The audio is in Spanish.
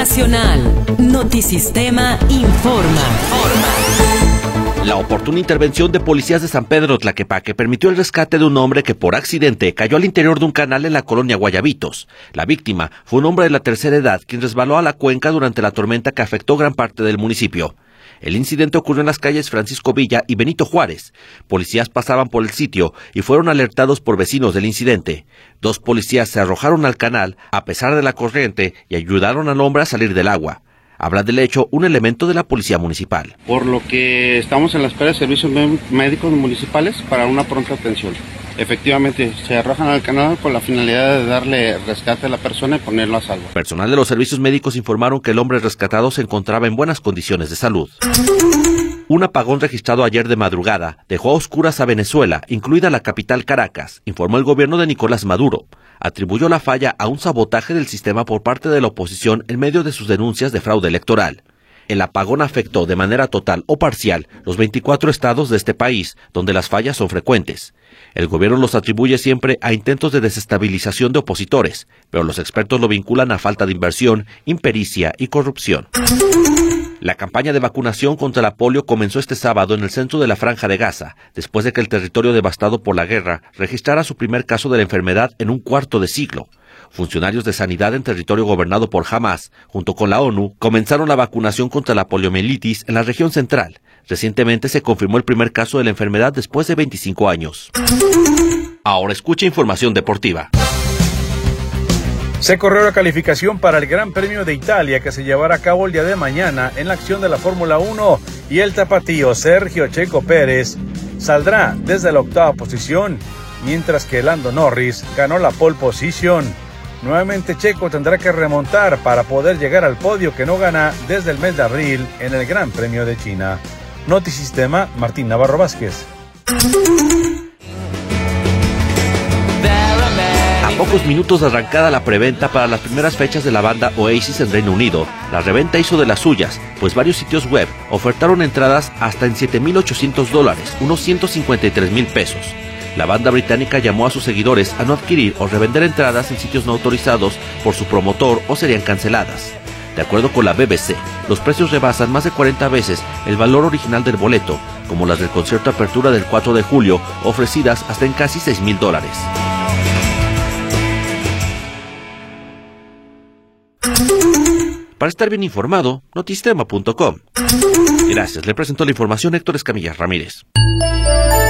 Nacional. Notisistema informa. La oportuna intervención de policías de San Pedro Tlaquepaque permitió el rescate de un hombre que por accidente cayó al interior de un canal en la colonia Guayabitos. La víctima fue un hombre de la tercera edad quien resbaló a la cuenca durante la tormenta que afectó gran parte del municipio. El incidente ocurrió en las calles Francisco Villa y Benito Juárez. Policías pasaban por el sitio y fueron alertados por vecinos del incidente. 2 policías se arrojaron al canal a pesar de la corriente y ayudaron al hombre a salir del agua. Habla del hecho un elemento de la policía municipal. Por lo que estamos en la espera de servicios médicos municipales para una pronta atención. Efectivamente, se arrojan al canal con la finalidad de darle rescate a la persona y ponerlo a salvo. Personal de los servicios médicos informaron que el hombre rescatado se encontraba en buenas condiciones de salud. Un apagón registrado ayer de madrugada dejó a oscuras a Venezuela, incluida la capital Caracas, informó el gobierno de Nicolás Maduro. Atribuyó la falla a un sabotaje del sistema por parte de la oposición en medio de sus denuncias de fraude electoral. El apagón afectó de manera total o parcial los 24 estados de este país, donde las fallas son frecuentes. El gobierno los atribuye siempre a intentos de desestabilización de opositores, pero los expertos lo vinculan a falta de inversión, impericia y corrupción. La campaña de vacunación contra la polio comenzó este sábado en el centro de la Franja de Gaza, después de que el territorio devastado por la guerra registrara su primer caso de la enfermedad en un cuarto de siglo. Funcionarios de sanidad en territorio gobernado por Hamas, junto con la ONU, comenzaron la vacunación contra la poliomielitis en la región central. Recientemente se confirmó el primer caso de la enfermedad después de 25 años. Ahora escucha información deportiva. Se corrió la calificación para el Gran Premio de Italia que se llevará a cabo el día de mañana en la acción de la Fórmula 1 y el tapatío Sergio Checo Pérez saldrá desde la 8ª posición, mientras que Lando Norris ganó la pole position. Nuevamente Checo tendrá que remontar para poder llegar al podio que no gana desde el mes de abril en el Gran Premio de China. Notisistema, Martín Navarro Vázquez. A pocos minutos de arrancada la preventa para las primeras fechas de la banda Oasis en Reino Unido, la reventa hizo de las suyas, pues varios sitios web ofertaron entradas hasta en $7,800, unos 153,000 pesos. La banda británica llamó a sus seguidores a no adquirir o revender entradas en sitios no autorizados por su promotor o serían canceladas. De acuerdo con la BBC, los precios rebasan más de 40 veces el valor original del boleto, como las del concierto Apertura del 4 de julio, ofrecidas hasta en casi $6,000. Para estar bien informado, notisistema.com. Gracias, le presentó la información Héctor Escamilla Ramírez.